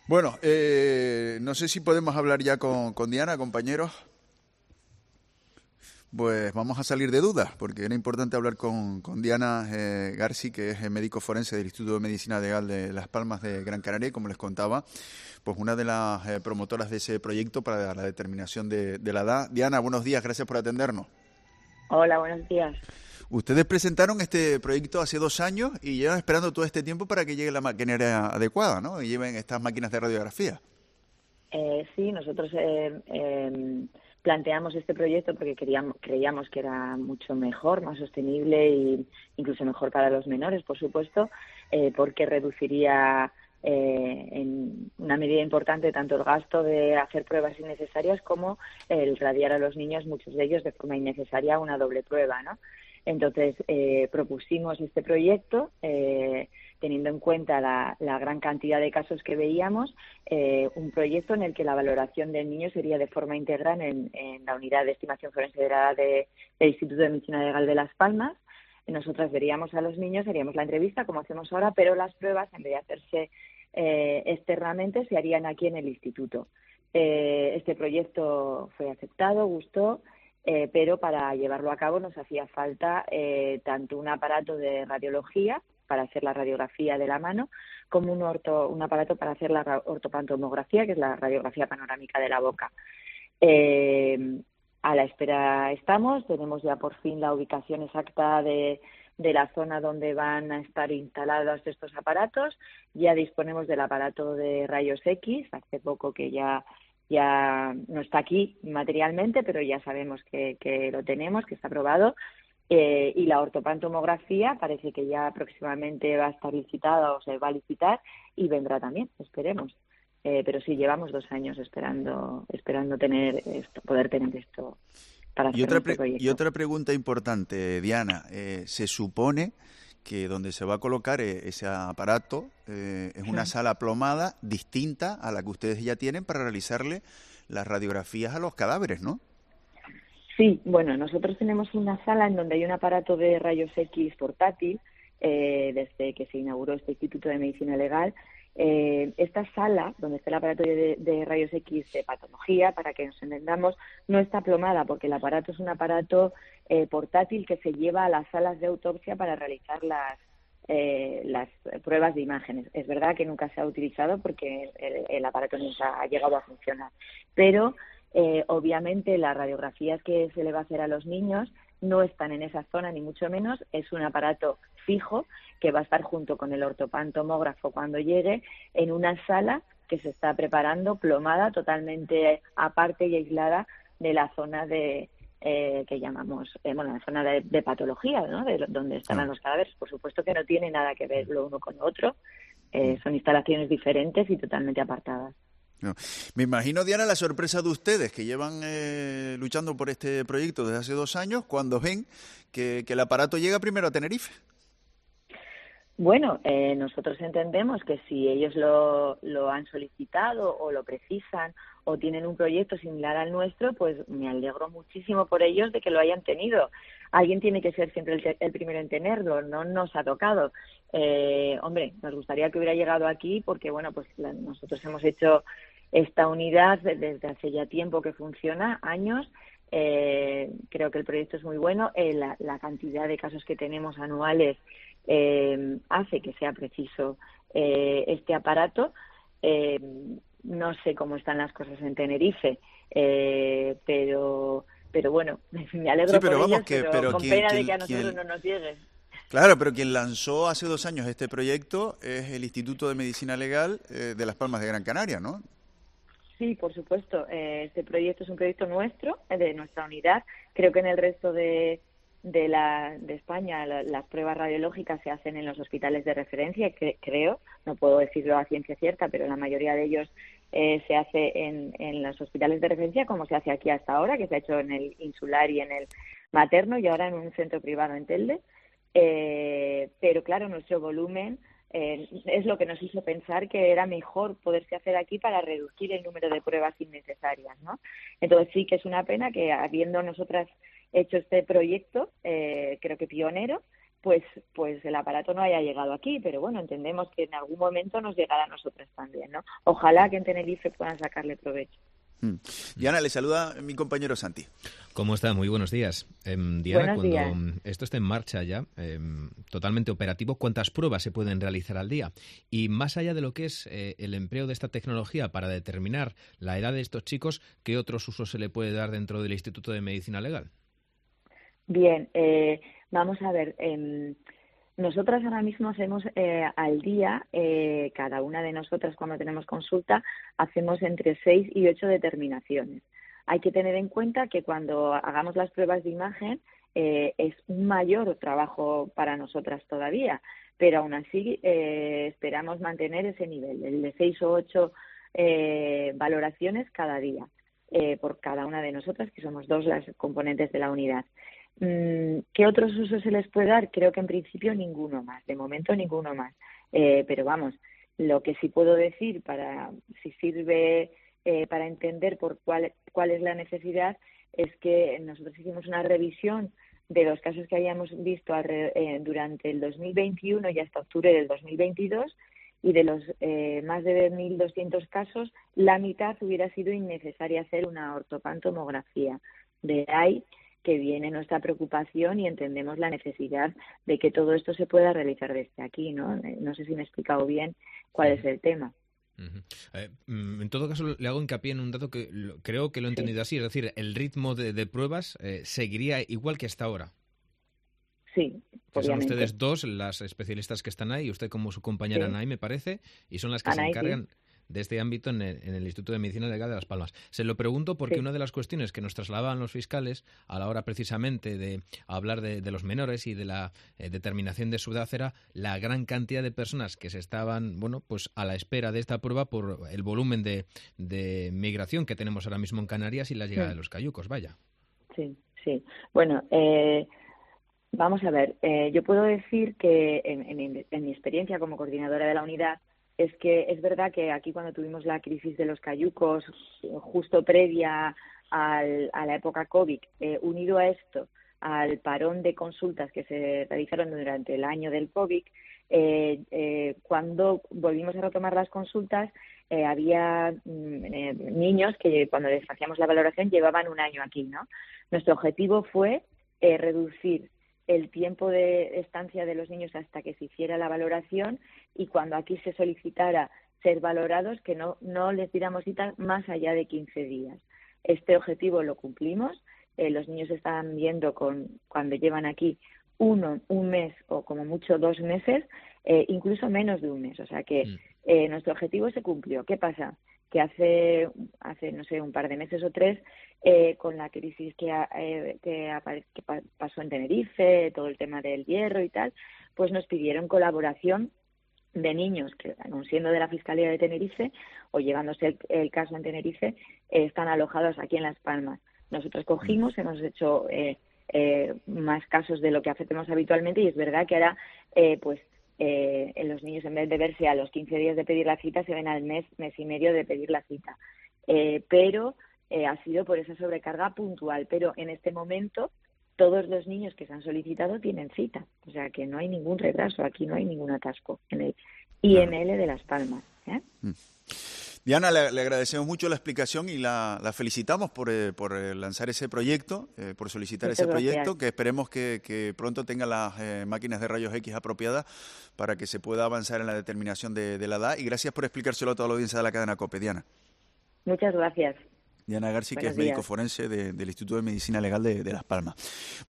Bueno, no sé si podemos hablar ya con Diana, compañeros. Pues vamos a salir de dudas, porque era importante hablar con Diana Garci, que es médico forense del Instituto de Medicina Legal de Las Palmas de Gran Canaria, y como les contaba, pues una de las promotoras de ese proyecto para la determinación de la edad. Diana, buenos días, gracias por atendernos. Hola, buenos días. Ustedes presentaron este proyecto hace 2 años y llevan esperando todo este tiempo para que llegue la maquinaria adecuada, ¿no? Y lleven estas máquinas de radiografía. Sí, nosotros planteamos este proyecto porque creíamos que era mucho mejor, más sostenible e incluso mejor para los menores, por supuesto, porque reduciría en una medida importante tanto el gasto de hacer pruebas innecesarias como el radiar a los niños, muchos de ellos de forma innecesaria, una doble prueba, ¿no? Entonces, propusimos este proyecto teniendo en cuenta la gran cantidad de casos que veíamos, un proyecto en el que la valoración del niño sería de forma integral en la unidad de estimación forense de la edad del Instituto de Medicina Legal de Las Palmas. Nosotras veríamos a los niños, haríamos la entrevista como hacemos ahora, pero las pruebas, en vez de hacerse externamente, se harían aquí en el instituto. Este proyecto fue aceptado, gustó, pero para llevarlo a cabo nos hacía falta tanto un aparato de radiología para hacer la radiografía de la mano, como un aparato para hacer la ortopantomografía, que es la radiografía panorámica de la boca. A la espera estamos, tenemos ya por fin la ubicación exacta de la zona donde van a estar instalados estos aparatos. Ya disponemos del aparato de rayos X, hace poco que ya no está aquí materialmente, pero ya sabemos que lo tenemos, que está aprobado. Y la ortopantomografía parece que ya próximamente va a estar licitada o se va a licitar y vendrá también, esperemos. Pero sí, llevamos 2 años esperando tener esto, poder tener esto para hacer nuestro Y proyecto. otra pregunta importante, Diana. Se supone que donde se va a colocar ese aparato es una sala plomada distinta a la que ustedes ya tienen para realizarle las radiografías a los cadáveres, ¿no? Sí, bueno, nosotros tenemos una sala en donde hay un aparato de rayos X portátil desde que se inauguró este Instituto de Medicina Legal. Esta sala, donde está el aparato de rayos X de patología, para que nos entendamos, no está plomada porque el aparato es un aparato portátil que se lleva a las salas de autopsia para realizar las pruebas de imágenes. Es verdad que nunca se ha utilizado porque el aparato nunca ha llegado a funcionar, pero obviamente las radiografías que se le va a hacer a los niños no están en esa zona, ni mucho menos. Es un aparato fijo que va a estar junto con el ortopantomógrafo cuando llegue en una sala que se está preparando, plomada, totalmente aparte y aislada de la zona que llamamos, la zona de patología, ¿no? Donde estarán los cadáveres. Por supuesto que no tiene nada que ver lo uno con lo otro. Son instalaciones diferentes y totalmente apartadas. No. Me imagino, Diana, la sorpresa de ustedes que llevan luchando por este proyecto desde hace 2 años cuando ven que el aparato llega primero a Tenerife. Bueno, nosotros entendemos que si ellos lo han solicitado o lo precisan o tienen un proyecto similar al nuestro, pues me alegro muchísimo por ellos de que lo hayan tenido. Alguien tiene que ser siempre el primero en tenerlo, no nos ha tocado. Hombre, nos gustaría que hubiera llegado aquí porque, bueno, pues nosotros hemos hecho esta unidad desde hace ya tiempo que funciona, años. Creo que el proyecto es muy bueno. La cantidad de casos que tenemos anuales hace que sea preciso este aparato. No sé cómo están las cosas en Tenerife, pero bueno, me Sí, alegro por pero vamos, ellos, pero pero con pena de que a nosotros no nos llegue. claro, pero quien lanzó hace 2 años este proyecto es el Instituto de Medicina Legal de Las Palmas de Gran Canaria, ¿no? Sí, por supuesto. Este proyecto es un proyecto nuestro, de nuestra unidad. Creo que en el resto de España las pruebas radiológicas se hacen en los hospitales de referencia, creo, no puedo decirlo a ciencia cierta, pero la mayoría de ellos se hace en los hospitales de referencia, como se hace aquí hasta ahora, que se ha hecho en el Insular y en el Materno y ahora en un centro privado en Telde. Pero claro, nuestro volumen es lo que nos hizo pensar que era mejor poderse hacer aquí para reducir el número de pruebas innecesarias, ¿no? Entonces sí que es una pena que habiendo nosotras hecho este proyecto, creo que pionero, pues el aparato no haya llegado aquí, pero bueno, entendemos que en algún momento nos llegará a nosotras también, ¿no? Ojalá que en Tenerife puedan sacarle provecho. Diana, le saluda mi compañero Santi. ¿Cómo está? Muy buenos días. Diana, Buenos días. cuando esto esté en marcha ya, totalmente operativo, ¿cuántas pruebas se pueden realizar al día? Y más allá de lo que es el empleo de esta tecnología para determinar la edad de estos chicos, ¿qué otros usos se le puede dar dentro del Instituto de Medicina Legal? Bien, vamos a ver. Nosotras ahora mismo hacemos al día, cada una de nosotras cuando tenemos consulta, hacemos entre 6 y 8 determinaciones. Hay que tener en cuenta que cuando hagamos las pruebas de imagen es un mayor trabajo para nosotras todavía, pero aún así esperamos mantener ese nivel, el de 6 o 8 valoraciones cada día, por cada una de nosotras, que somos 2 las componentes de la unidad. ¿Qué otros usos se les puede dar? Creo que en principio ninguno más, de momento ninguno más. Pero vamos, lo que sí puedo decir si sirve para entender cuál es la necesidad, es que nosotros hicimos una revisión de los casos que habíamos visto durante el 2021 y hasta octubre del 2022, y de los más de 1.200 casos, la mitad hubiera sido innecesaria hacer una ortopantomografía. De ahí que viene nuestra preocupación y entendemos la necesidad de que todo esto se pueda realizar desde aquí, ¿no? No sé si me he explicado bien cuál es el tema. En todo caso, le hago hincapié en un dato que creo que lo he entendido así, es decir, el ritmo de pruebas seguiría igual que hasta ahora. Sí, que son obviamente. ustedes 2 las especialistas que están ahí, usted como su compañera Anaí, me parece, y son las que Anaí, se encargan de este ámbito en el Instituto de Medicina Legal de Las Palmas. Se lo pregunto porque una de las cuestiones que nos trasladaban los fiscales a la hora precisamente de hablar de los menores y de la determinación de su edad era la gran cantidad de personas que se estaban, pues a la espera de esta prueba por el volumen de migración que tenemos ahora mismo en Canarias y la llegada de los cayucos, vaya. Sí. Bueno, vamos a ver, yo puedo decir que en mi experiencia como coordinadora de la unidad, es que es verdad que aquí cuando tuvimos la crisis de los cayucos, justo previa a la época COVID, unido a esto, al parón de consultas que se realizaron durante el año del COVID, cuando volvimos a retomar las consultas, había niños que cuando les hacíamos la valoración llevaban un año aquí, ¿no? Nuestro objetivo fue reducir el tiempo de estancia de los niños hasta que se hiciera la valoración, y cuando aquí se solicitara ser valorados, que no les diéramos cita más allá de 15 días. Este objetivo lo cumplimos. Los niños están viendo cuando llevan aquí un mes o como mucho 2 meses, incluso menos de un mes. O sea que nuestro objetivo se cumplió. ¿Qué pasa? Que hace no sé, un par de meses o 3, con la crisis que pasó en Tenerife, todo el tema del hierro y tal, pues nos pidieron colaboración de niños que, aun siendo de la Fiscalía de Tenerife o llevándose el caso en Tenerife, están alojados aquí en Las Palmas. Nosotros cogimos, hemos hecho más casos de lo que hacemos habitualmente, y es verdad que ahora los niños, en vez de verse a los 15 días de pedir la cita, se ven al mes y medio de pedir la cita. Pero ha sido por esa sobrecarga puntual. Pero en este momento todos los niños que se han solicitado tienen cita. O sea que no hay ningún retraso, aquí no hay ningún atasco en el IML de Las Palmas. Diana, le agradecemos mucho la explicación y la felicitamos por lanzar ese proyecto, por solicitar Muchas ese proyecto, gracias. que esperemos que pronto tenga las máquinas de rayos X apropiadas para que se pueda avanzar en la determinación de la edad. Y gracias por explicárselo a toda la audiencia de la cadena COPE, Diana. Muchas gracias. Diana Garci, que es médico forense del Instituto de Medicina Legal de Las Palmas.